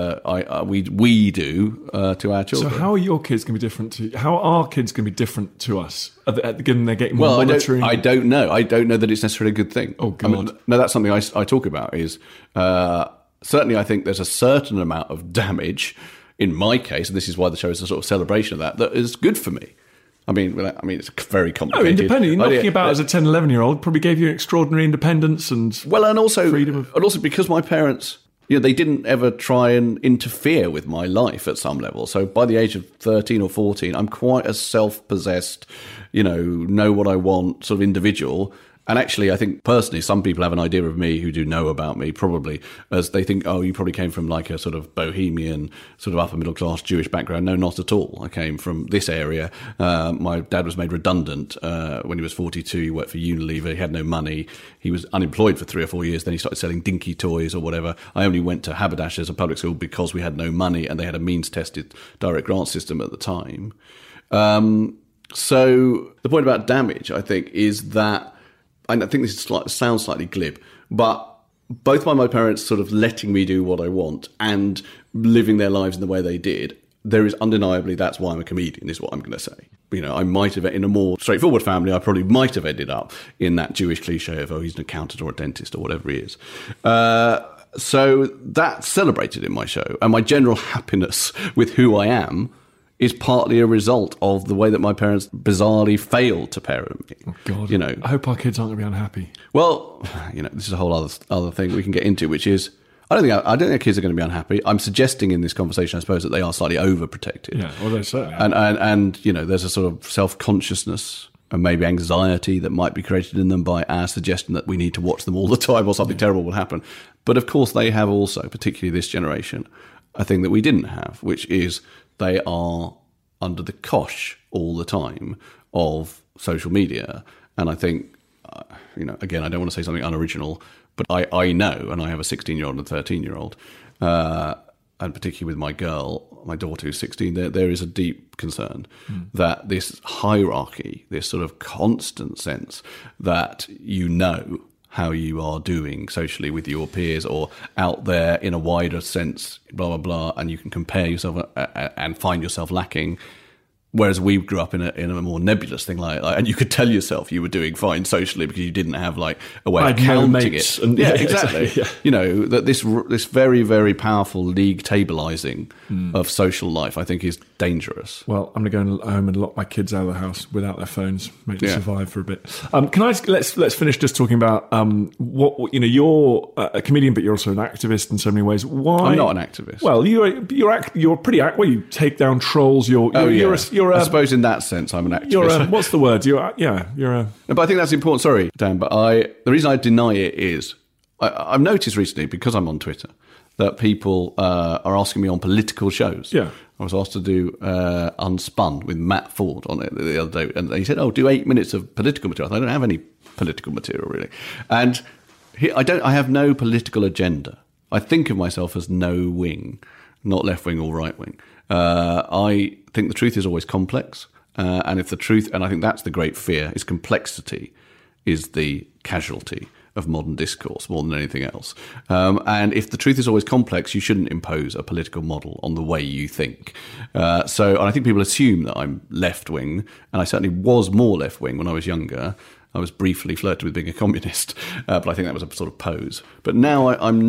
we do to our children. So how are your kids going to be different to? How are kids going to be different to us? Given they're getting more monitoring. I don't know. I don't know that it's necessarily a good thing. Oh God! No, that's something I talk about. Is certainly I think there's a certain amount of damage in my case, and this is why the show is a sort of celebration of that is good for me. I mean, it's very complicated. Independent. Knocking about as a 10, 11-year-old probably gave you extraordinary independence and freedom of... And also because my parents, they didn't ever try and interfere with my life at some level. So by the age of 13 or 14, I'm quite a self-possessed, know what I want sort of individual. And actually, I think personally, some people have an idea of me who do know about me, probably, as they think, oh, you probably came from like a sort of bohemian, sort of upper middle class Jewish background. No, not at all. I came from this area. My dad was made redundant when he was 42. He worked for Unilever. He had no money. He was unemployed for 3 or 4 years. Then he started selling dinky toys or whatever. I only went to Haberdasher as a public school because we had no money and they had a means-tested direct grant system at the time. So the point about damage, I think, is that, and I think this sounds slightly glib, but both by my parents sort of letting me do what I want and living their lives in the way they did, there is undeniably, that's why I'm a comedian, is what I'm going to say. I might have, in a more straightforward family, I probably might have ended up in that Jewish cliche of, oh, he's an accountant or a dentist or whatever he is. So that's celebrated in my show. And my general happiness with who I am is partly a result of the way that my parents bizarrely failed to parent me. Oh God! I hope our kids aren't going to be unhappy. Well, this is a whole other thing we can get into, which is I don't think our kids are going to be unhappy. I'm suggesting in this conversation, I suppose, that they are slightly overprotected. Yeah, well, they certainly are. And there's a sort of self-consciousness and maybe anxiety that might be created in them by our suggestion that we need to watch them all the time or something terrible will happen. But of course, they have also, particularly this generation, a thing that we didn't have, which is they are under the cosh all the time of social media. And I think, again, I don't want to say something unoriginal, but I know, and I have a 16-year-old and a 13-year-old, and particularly with my daughter who's 16, there is a deep concern that this hierarchy, this sort of constant sense that how you are doing socially with your peers or out there in a wider sense, blah, blah, blah, and you can compare yourself and find yourself lacking. Whereas we grew up in a more nebulous thing, like, and you could tell yourself you were doing fine socially because you didn't have like a way of counting it. And, yeah, exactly. Yeah. That this very, very powerful league tablising of social life, I think, is dangerous. Well, I'm going to go home and lock my kids out of the house without their phones, make them survive for a bit. Let's finish just talking about what you're a comedian, but you're also an activist in so many ways. Why? I'm not an activist. Well, you're pretty. Well, you take down trolls. I suppose in that sense, I'm an activist. What's the word? You're a... No, but I think that's important. Sorry, Dan, but the reason I deny it is I've noticed recently, because I'm on Twitter, that people are asking me on political shows. Yeah. I was asked to do Unspun with Matt Ford on it the other day, and he said, "Oh, do 8 minutes of political material." I don't have any political material really, and I have no political agenda. I think of myself as no wing, not left wing or right wing. I think the truth is always complex, and if the truth, and I think that's the great fear, is complexity is the casualty of modern discourse more than anything else. And if the truth is always complex, you shouldn't impose a political model on the way you think. And I think people assume that I'm left-wing, and I certainly was more left-wing when I was younger. I was briefly flirted with being a communist, but I think that was a sort of pose. But now I'm not.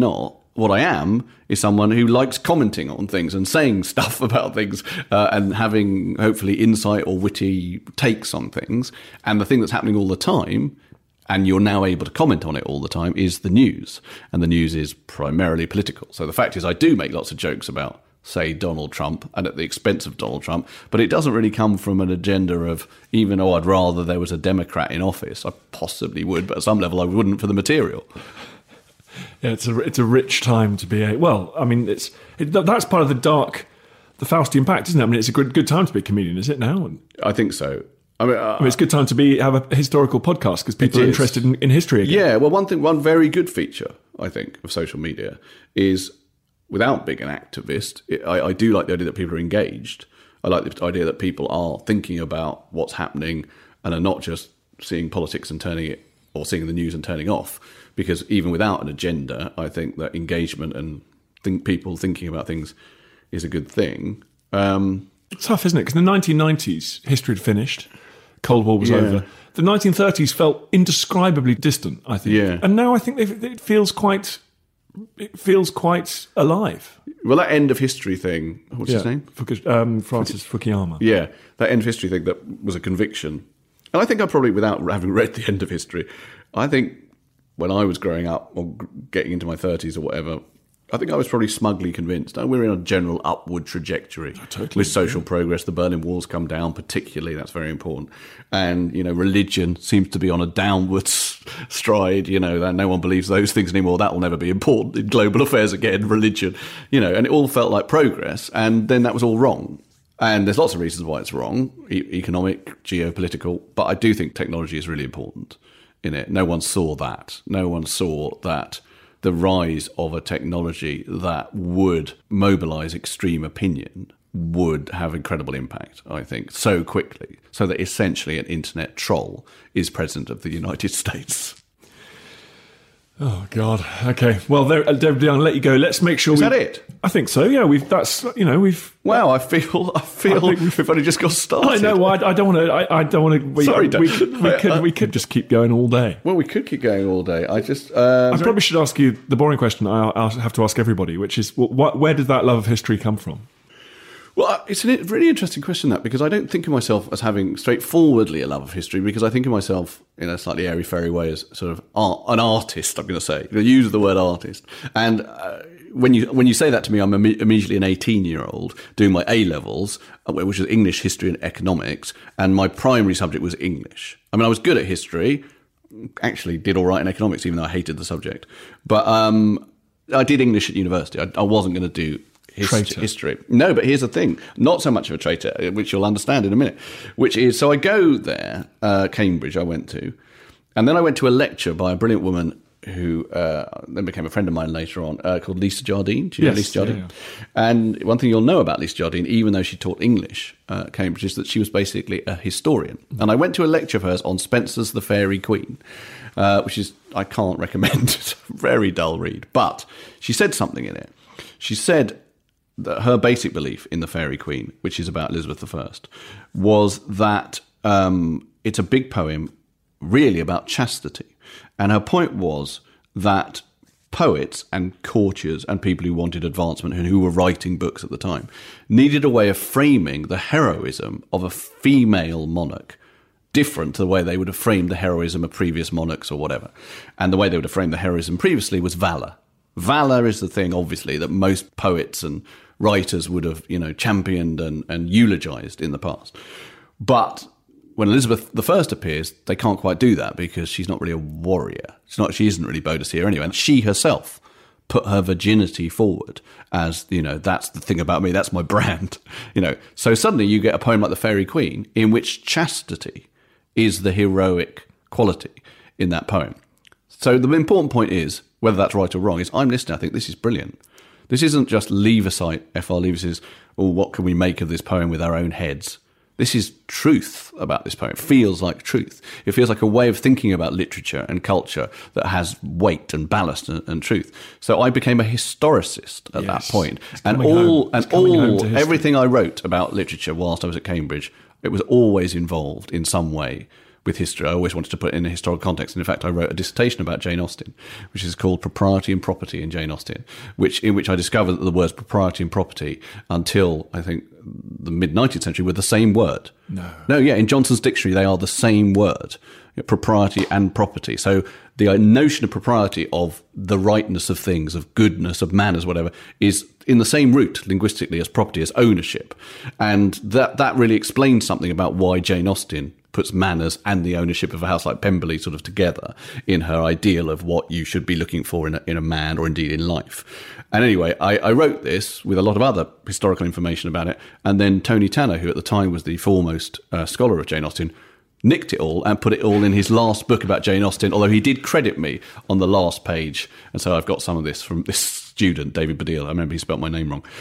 What I am is someone who likes commenting on things and saying stuff about things and having, hopefully, insight or witty takes on things. And the thing that's happening all the time, and you're now able to comment on it all the time, is the news. And the news is primarily political. So the fact is I do make lots of jokes about, say, Donald Trump, and at the expense of Donald Trump, but it doesn't really come from an agenda of, even though I'd rather there was a Democrat in office, I possibly would, but at some level I wouldn't for the material. Yeah, it's a rich time to be that's part of the Faustian Pact, isn't it? I mean, it's a good time to be a comedian, is it now? I think so. I mean, it's a good time to have a historical podcast because people are interested in history again. Yeah, well, one very good feature, I think, of social media is, without being an activist, I do like the idea that people are engaged. I like the idea that people are thinking about what's happening and are not just seeing politics and turning it, or seeing the news and turning off. Because even without an agenda, I think that engagement and people thinking about things is a good thing. It's tough, isn't it? Because in the 1990s, history had finished. Cold War was over. The 1930s felt indescribably distant, I think. Yeah. And now I think it feels quite alive. Well, that end of history thing, what's his name? Francis Fukuyama. Yeah, that end of history thing that was a conviction. And I think I probably, without having read the end of history, I think when I was growing up or getting into my 30s or whatever, I think I was probably smugly convinced. We're in a general upward trajectory with social progress. The Berlin Wall's come down, particularly. That's very important. And, religion seems to be on a downwards stride. That no one believes those things anymore. That will never be important in global affairs again, religion. And it all felt like progress. And then that was all wrong. And there's lots of reasons why it's wrong, economic, geopolitical. But I do think technology is really important in it. No one saw that. No one saw that the rise of a technology that would mobilise extreme opinion would have incredible impact, I think, so quickly, so that essentially an internet troll is president of the United States. Oh, God. Okay. Well, David Young, I'll let you go. Let's make sure Is that it? I think so, yeah. Wow, I feel we've only just got started. I know. I don't want to. Sorry, Dave. We could just keep going all day. Well, we could keep going all day. I probably should ask you the boring question I'll have to ask everybody, which is, where did that love of history come from? Well, it's a really interesting question, that, because I don't think of myself as having straightforwardly a love of history, because I think of myself in a slightly airy-fairy way as sort of an artist, I'm going to say. I use the word artist. And when you say that to me, I'm immediately an 18-year-old doing my A-levels, which was English, history and economics, and my primary subject was English. I mean, I was good at history, actually did all right in economics, even though I hated the subject. But I did English at university. I wasn't going to do history. No, but here's the thing. Not so much of a traitor, which you'll understand in a minute, which is, so I go there, Cambridge I went to, and then I went to a lecture by a brilliant woman who then became a friend of mine later on, called Lisa Jardine. Do you know Lisa Jardine? Yeah. And one thing you'll know about Lisa Jardine, even though she taught English at Cambridge, is that she was basically a historian. Mm-hmm. And I went to a lecture of hers on Spenser's The Fairy Queen, which is, I can't recommend. It's a very dull read. But she said something in it. She said that her basic belief in the Fairy Queen, which is about Elizabeth I, was that it's a big poem really about chastity. And her point was that poets and courtiers and people who wanted advancement and who were writing books at the time needed a way of framing the heroism of a female monarch different to the way they would have framed the heroism of previous monarchs or whatever. And the way they would have framed the heroism previously was valour. Valour is the thing, obviously, that most poets and writers would have, championed and eulogised in the past. But when Elizabeth I appears, they can't quite do that because she's not really a warrior. She isn't really Boadicea anyway. And she herself put her virginity forward as, that's the thing about me, that's my brand. So suddenly you get a poem like The Fairy Queen in which chastity is the heroic quality in that poem. So the important point is, whether that's right or wrong, is I'm listening, I think this is brilliant. This isn't just Leaversite, F.R. Leavis's, what can we make of this poem with our own heads? This is truth about this poem. It feels like truth. It feels like a way of thinking about literature and culture that has weight and ballast and truth. So I became a historicist at that point. And everything I wrote about literature whilst I was at Cambridge, it was always involved in some way with history. I always wanted to put it in a historical context. And in fact, I wrote a dissertation about Jane Austen, which is called Propriety and Property in Jane Austen, in which I discovered that the words propriety and property until, I think, the mid-19th century were the same word. No, yeah, in Johnson's dictionary, they are the same word, propriety and property. So the notion of propriety, of the rightness of things, of goodness, of manners, whatever, is in the same root linguistically as property, as ownership. And that really explains something about why Jane Austen puts manners and the ownership of a house like Pemberley sort of together in her ideal of what you should be looking for in a man, or indeed in life. And anyway, I wrote this with a lot of other historical information about it, and then Tony Tanner, who at the time was the foremost scholar of Jane Austen, nicked it all and put it all in his last book about Jane Austen, although he did credit me on the last page. And so I've got some of this from this student, David Baddiel. I remember he spelt my name wrong.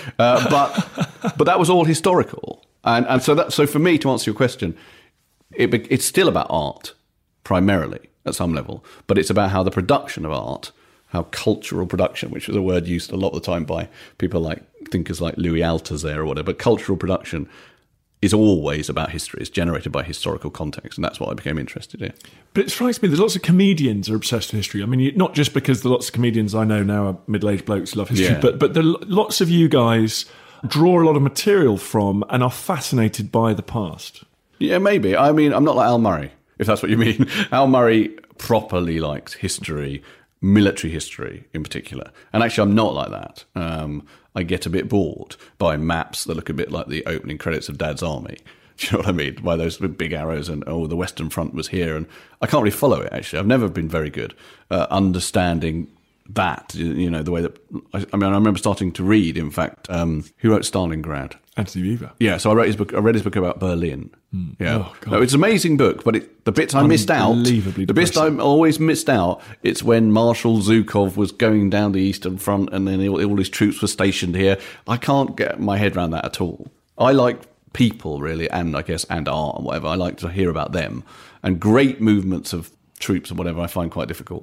But that was all historical. And so for me, to answer your question, it's still about art, primarily, at some level, but it's about how the production of art, how cultural production, which was a word used a lot of the time by people like thinkers like Louis Althusser or whatever, but cultural production is always about history. It's generated by historical context, and that's what I became interested in. But it strikes me there's lots of comedians who are obsessed with history. I mean, not just because the lots of comedians I know now are middle-aged blokes who love history, but there are lots of you guys draw a lot of material from and are fascinated by the past. Yeah, maybe. I mean, I'm not like Al Murray, if that's what you mean. Al Murray properly likes history, military history in particular. And actually, I'm not like that. I get a bit bored by maps that look a bit like the opening credits of Dad's Army. Do you know what I mean? By those big arrows and, the Western Front was here. And I can't really follow it, actually. I've never been very good understanding that, the way that... I remember starting to read, in fact, who wrote Stalingrad? Anthony Weaver. Yeah, so I read his book about Berlin. Yeah, it's an amazing book, but the bits I missed out, the bits I always missed out, it's when Marshal Zhukov was going down the Eastern Front and then all his troops were stationed here. I can't get my head around that at all. I like people, really, and I guess, and art and whatever. I like to hear about them. And great movements of troops and whatever I find quite difficult.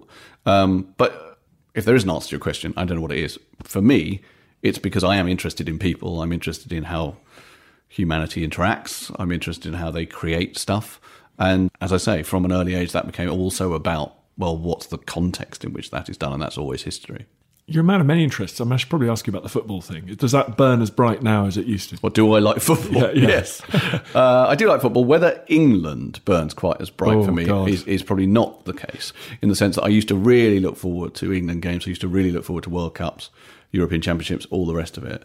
But if there is an answer to your question, I don't know what it is. For me, it's because I am interested in people. I'm interested in how humanity interacts. I'm interested in how they create stuff. And as I say, from an early age, that became also about, well, what's the context in which that is done? And that's always history. You're a man of many interests. I should probably ask you about the football thing. Does that burn as bright now as it used to? What, do I like football? Yeah. Yes. I do like football. Whether England burns quite as bright for me is probably not the case, in the sense that I used to really look forward to England games. I used to really look forward to World Cups, European Championships, all the rest of it.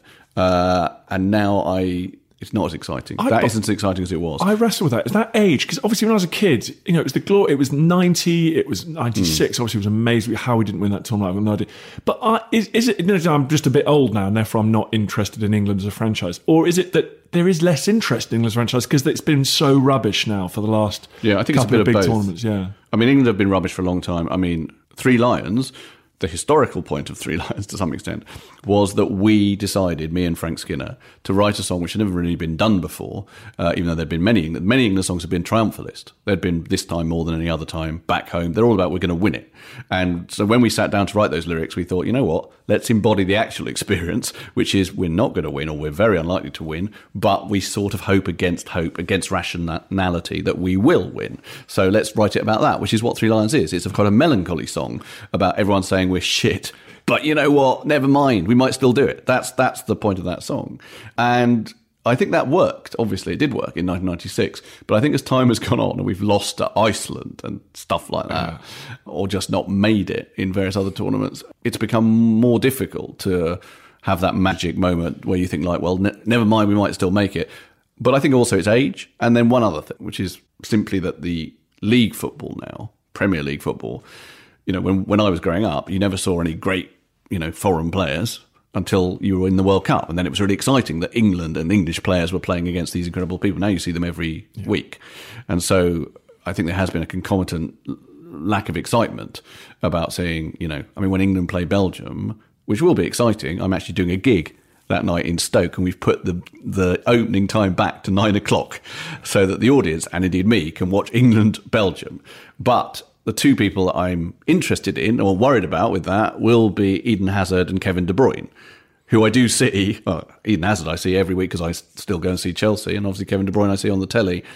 And now it's not as exciting. That isn't as exciting as it was. I wrestle with that. Is that age? Because obviously when I was a kid, it was the glory. It was 90, it was 96. Obviously, it was amazing how we didn't win that tournament. I have no idea. But is it, I'm just a bit old now, and therefore I'm not interested in England as a franchise? Or is it that there is less interest in England's franchise because it's been so rubbish now for the last I think couple it's a bit of big of both. Tournaments? Yeah. I mean, England have been rubbish for a long time. I mean, Three Lions... The historical point of Three Lions, to some extent, was that we decided, me and Frank Skinner, to write a song which had never really been done before, even though there'd been many England songs had been triumphalist. They'd been, this time more than any other time, back home. They're all about, we're going to win it. And so when we sat down to write those lyrics, we thought, you know what, let's embody the actual experience, which is we're not going to win, or we're very unlikely to win, but we sort of hope, against rationality, that we will win. So let's write it about that, which is what Three Lions is. It's a kind of melancholy song about everyone saying we're shit, but you know what, never mind, we might still do it. That's the point of that song. And I think that worked. Obviously it did work in 1996, but I think as time has gone on and we've lost to Iceland and stuff like that, or just not made it in various other tournaments, it's become more difficult to have that magic moment where you think like, well, never mind, we might still make it. But I think also it's age. And then one other thing, which is simply that the league football now, Premier League football, when I was growing up, you never saw any great, foreign players until you were in the World Cup. And then it was really exciting that England and English players were playing against these incredible people. Now you see them every week. And so I think there has been a concomitant lack of excitement about seeing, when England play Belgium, which will be exciting, I'm actually doing a gig that night in Stoke, and we've put the opening time back to 9:00 so that the audience, and indeed me, can watch England-Belgium. But the two people that I'm interested in or worried about with that will be Eden Hazard and Kevin De Bruyne, who I do see. Well, Eden Hazard I see every week because I still go and see Chelsea, and obviously Kevin De Bruyne I see on the telly.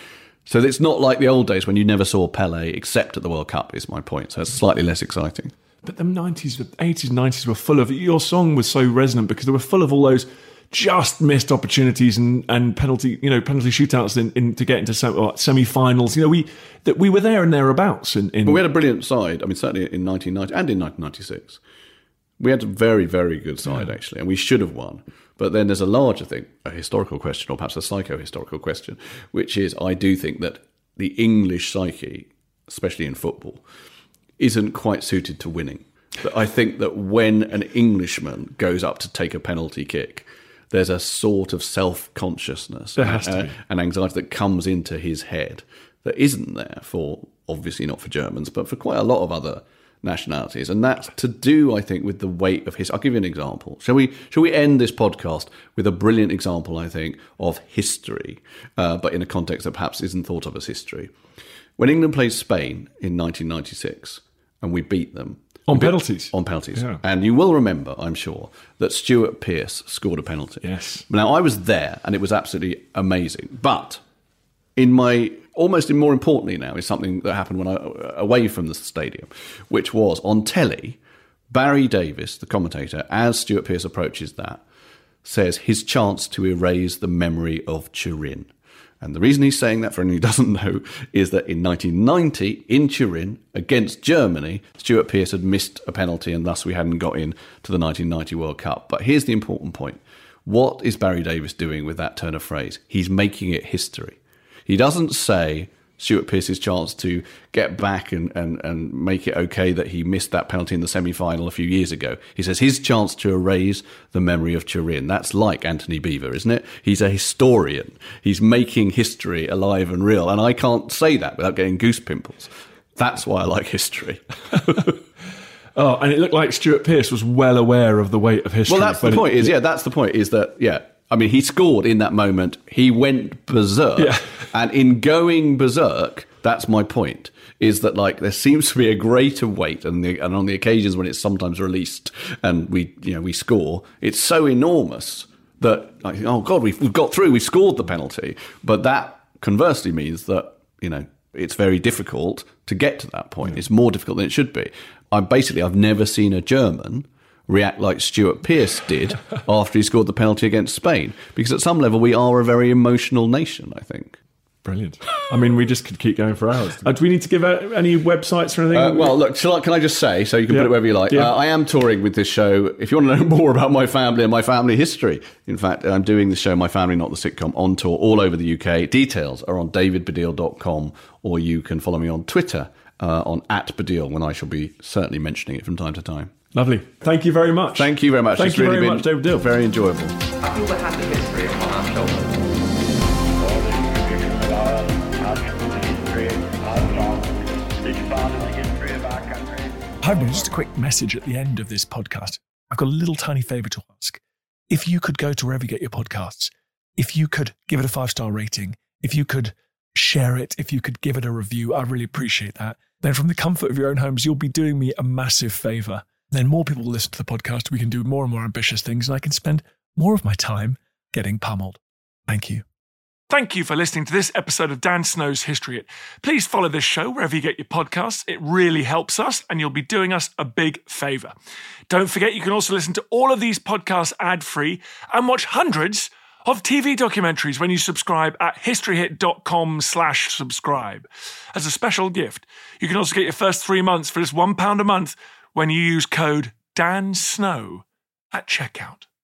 So it's not like the old days when you never saw Pelé except at the World Cup, is my point. So it's slightly less exciting. But the 90s, 80s, 90s were full of... Your song was so resonant because they were full of all those just missed opportunities and penalty shootouts to get into semi-finals. We were there and thereabouts. But we had a brilliant side. I mean, certainly in 1990 and in 1996. We had a very, very good side, actually, and we should have won. But then there's a larger thing, a historical question, or perhaps a psycho-historical question, which is I do think that the English psyche, especially in football, isn't quite suited to winning. But I think that when an Englishman goes up to take a penalty kick, there's a sort of self-consciousness and anxiety that comes into his head that isn't there for, obviously not for Germans, but for quite a lot of other nationalities. And that's to do, I think, with the weight of his... I'll give you an example. Shall we end this podcast with a brilliant example, I think, of history, but in a context that perhaps isn't thought of as history? When England played Spain in 1996 and we beat them... On penalties. On penalties. Yeah. And you will remember, I'm sure, that Stuart Pearce scored a penalty. Yes. Now, I was there and it was absolutely amazing. But more importantly now is something that happened when away from the stadium, which was on telly, Barry Davies, the commentator, as Stuart Pearce approaches that, says his chance to erase the memory of Turin. And the reason he's saying that, for anyone who doesn't know, is that in 1990, in Turin, against Germany, Stuart Pearce had missed a penalty and thus we hadn't got in to the 1990 World Cup. But here's the important point. What is Barry Davies doing with that turn of phrase? He's making it history. He doesn't say Stuart Pearce's chance to get back and make it okay that he missed that penalty in the semi-final a few years ago. He says his chance to erase the memory of Turin. That's like Anthony Beevor, isn't it? He's a historian. He's making history alive and real. And I can't say that without getting goose pimples. That's why I like history. Oh, and it looked like Stuart Pearce was well aware of the weight of history. Well, that's the point. That's the point. Is that I mean, he scored in that moment. He went berserk. Yeah. And in going berserk, that's my point, is that there seems to be a greater weight, and on the occasions when it's sometimes released and we score, it's so enormous that, oh God, we've got through, we scored the penalty. But that conversely means that, it's very difficult to get to that point. Yeah. It's more difficult than it should be. I've never seen a German react like Stuart Pearce did after he scored the penalty against Spain. Because at some level, we are a very emotional nation, I think. Brilliant. I mean, we just could keep going for hours. Do we need to give out any websites or anything? Well, look, can I just say, so you can put it wherever you like, I am touring with this show. If you want to know more about my family and my family history, in fact, I'm doing the show My Family Not the Sitcom on tour all over the UK. Details are on davidbaddiel.com, or you can follow me on Twitter on @Baddiel, when I shall be certainly mentioning it from time to time. Lovely. Thank you very much. Thank you very much. Thank you very much, David Baddiel. Very enjoyable. I feel the happy history upon our shoulders. Hi, everybody. Just a quick message at the end of this podcast. I've got a little tiny favour to ask. If you could go to wherever you get your podcasts, if you could give it a 5-star rating, if you could share it, if you could give it a review, I'd really appreciate that. Then from the comfort of your own homes, you'll be doing me a massive favour. Then more people will listen to the podcast, we can do more and more ambitious things, and I can spend more of my time getting pummeled. Thank you. Thank you for listening to this episode of Dan Snow's History Hit. Please follow this show wherever you get your podcasts. It really helps us, and you'll be doing us a big favour. Don't forget, you can also listen to all of these podcasts ad-free and watch hundreds of TV documentaries when you subscribe at historyhit.com/subscribe. As a special gift, you can also get your first 3 months for just £1 a month when you use code DANSNOW at checkout.